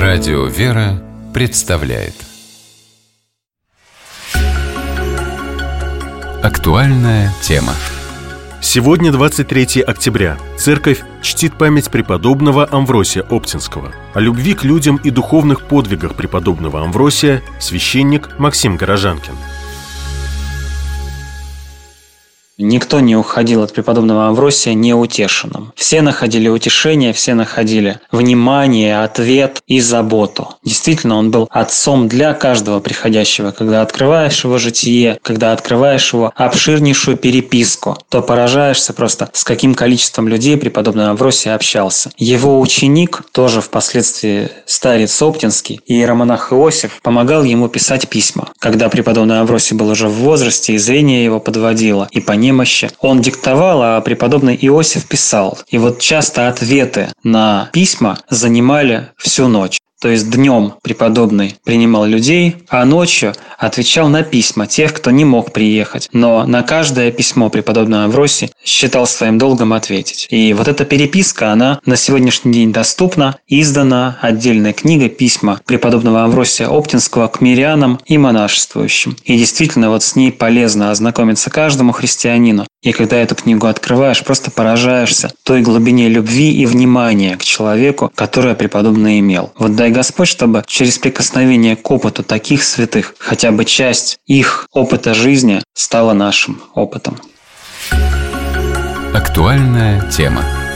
Радио «Вера» представляет актуальная тема. Сегодня 23 октября. Церковь чтит память преподобного Амвросия Оптинского. О любви к людям и духовных подвигах преподобного Амвросия священник Максим Горожанкин. Никто не уходил от преподобного Амвросия неутешенным. Все находили утешение, все находили внимание, ответ и заботу. Действительно, он был отцом для каждого приходящего. Когда открываешь его житие, когда открываешь его обширнейшую переписку, то поражаешься просто, с каким количеством людей преподобный Амвросий общался. Его ученик, тоже впоследствии старец Оптинский, иеромонах Иосиф, помогал ему писать письма. Когда преподобный Амвросий был уже в возрасте, и зрение его подводило, и по немощи, он диктовал, а преподобный Иосиф писал. И вот часто ответы на письма занимали всю ночь. То есть днем преподобный принимал людей, а ночью отвечал на письма тех, кто не мог приехать. Но на каждое письмо преподобный Амвросий считал своим долгом ответить. И вот эта переписка, она на сегодняшний день доступна, издана отдельная книга «Письма преподобного Амвросия Оптинского к мирянам и монашествующим». И действительно, вот с ней полезно ознакомиться каждому христианину. И когда эту книгу открываешь, просто поражаешься той глубине любви и внимания к человеку, которое преподобный имел. Вот дай Господь, чтобы через прикосновение к опыту таких святых хотя бы часть их опыта жизни стала нашим опытом. Актуальная тема.